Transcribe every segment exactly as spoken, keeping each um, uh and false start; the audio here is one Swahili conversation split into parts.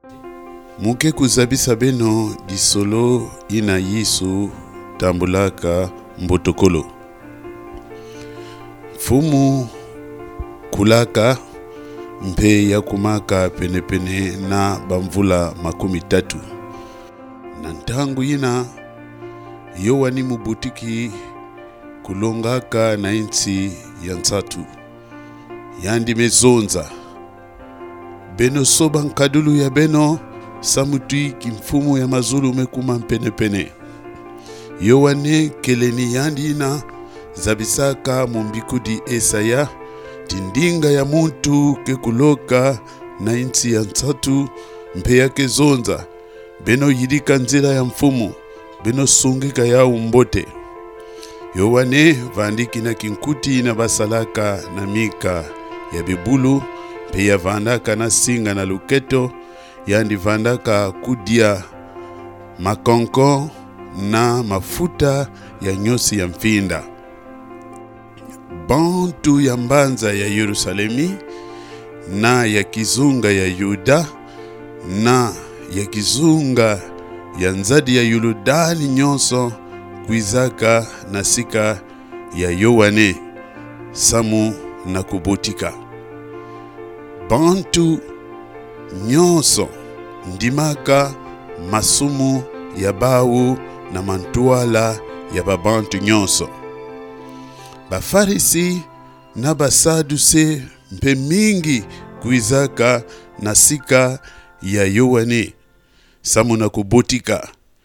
Muke kuzabisa beno disolo ina Yesu tambulaka mbotokolo. Fumu kulaka mpe ya kumaka pene pene na bamvula makumi tatu. Na ntangu ina yowani mubutiki kulongaka na insi ya nsatu. Yandi mezonza. Beno soba nkadulu ya beno samutui kimfumu ya mazulu mekuma mpene pene. Yowane keleni yandi ina zabisaka mumbikudi Esaya tindinga ya muntu kekuloka na insi ya nsatu mpe yake zonza. Beno yidika nzila ya mfumu, beno sungika ya umbote. Yowane vandiki na kinkuti na basalaka na mika ya bibulu, pe ya vandaka na singa na luketo, yandi vandaka kudia makonko na mafuta ya nyosi ya mfinda. Bantu ya mbanza ya Yerusalemi na ya kizunga ya Yuda na ya kizunga ya nzadi ya Yuludani nyonso kuizaka na sika ya Yowane samu na kubotika. Bantu nyonso ndimaka masumu ya bawu na mantuala ya babantu nyonso. Bafarisi na basaduse mpe mingi kuizaka na sika ya Yowane samu na kubotika.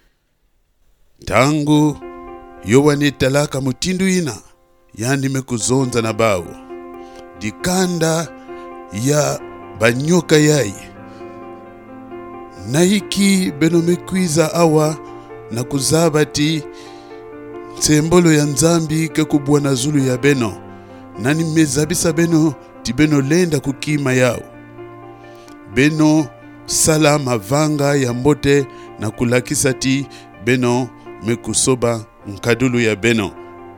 Tangu Yowane talaka mutindu ina yandi mekuzonza na bawu. Dikanda ya banyoka yai. Na hiki beno mekwiza awa na kuzabati sembolo ya nzambi ke kubwa na zulu ya beno. Nani mezabisa beno ti beno lenda kukima yao. Beno sala mavanga ya mbote na kulakisa ti beno mekusoba nkadulu ya beno.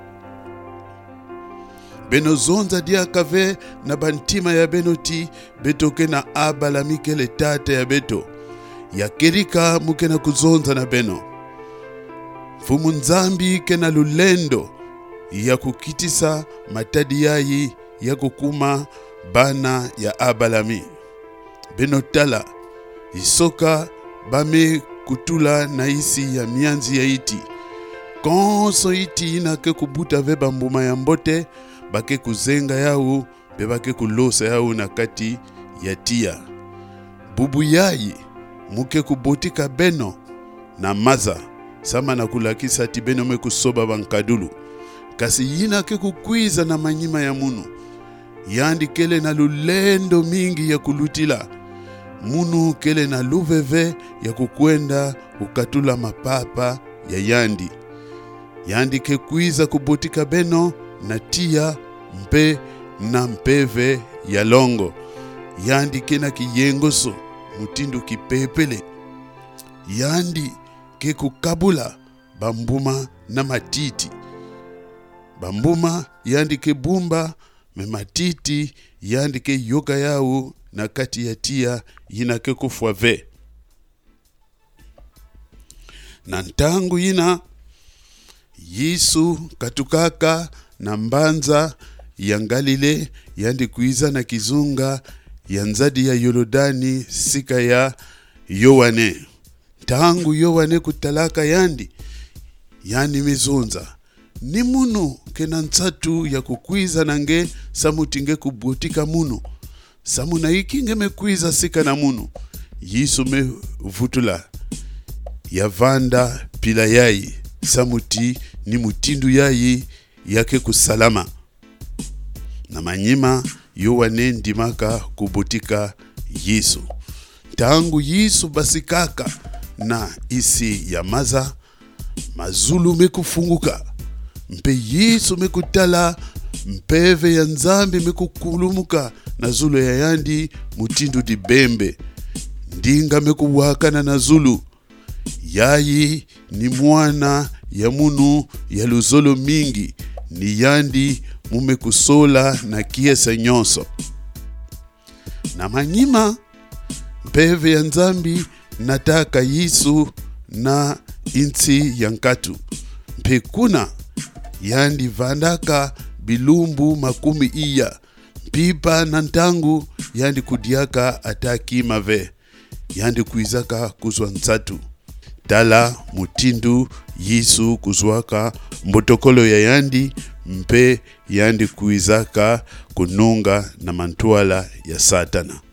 Beno zonza dia kave na bantima ya beno ti betoke na abala mikele tate ya beto. Ya kerika muke na kuzonza na beno. Fumu nzambi kena lulendo ya kukitisa matadi yayi ya kukuma bana ya abalami. Beno tala isoka bame kutula na isi ya mianzi ya iti. Konso iti ina ke kubuta veba mbuma ya mbote bake kuzenga yau bebake kulosa yau na kati ya tia. Bubu yayi muke kubotika beno na maza sama na kulakisa ti beno mekusoba bankadulu. Kasi yina ke kukwiza na manyima ya munu. Yandi kele na lulendo mingi ya kulutila. Munu kele na luveve ya kukwenda ukatula mapapa ya yandi. Yandi ke kuiza kubotika beno na tia mpe na mpeve ya longo. Yandi kena kiyengoso mutindu kipepele. Yandi ke kukabula bambuma na matiti. Bambuma yandi ke bumba me matiti yandi ke yoka yao na kati ya tia yina ke kufwave. Na ntangu yina Yesu katukaka na mbanza ya Galile yandi kuiza na kizunga ya nzadi ya Yordani sika ya Yowane. Tangu Yowane kutalaka yandi yandi mezonza. Ni munu kena nsatu ya kukwiza nange samutinge kubotika munu. Samu na ikinge mekwiza sika na munu. Yesu me vutula ya vanda pila yai. Samuti ni mutindu yai yake kusalama. Na manyima Yowane ndimaka kubotika Yesu. Tangu Yesu basikaka na isi ya maza mazulu mekufunguka. Mpe Yesu mekutala mpeve ya nzambi mekukulumuka na zulu ya yandi mutindu di bembe. Ndinga mekuwakana na zulu. Yayi ni mwana ya munu ya luzolo mingi. Ni yandi mume kusola na kiesa nyonso. Na manyima mpeve ya nzambi nataka Yesu na insi yankatu. Mpekuna yandi vandaka bilumbu makumi iya. Pipa na ntangu yandi kudiaka ataki mave. Yandi kuizaka kuzwa nzatu. Dala mutindu Yesu kuzwaka mbotokolo ya yandi mpe yandi kuizaka kununga na mantuala ya Satana.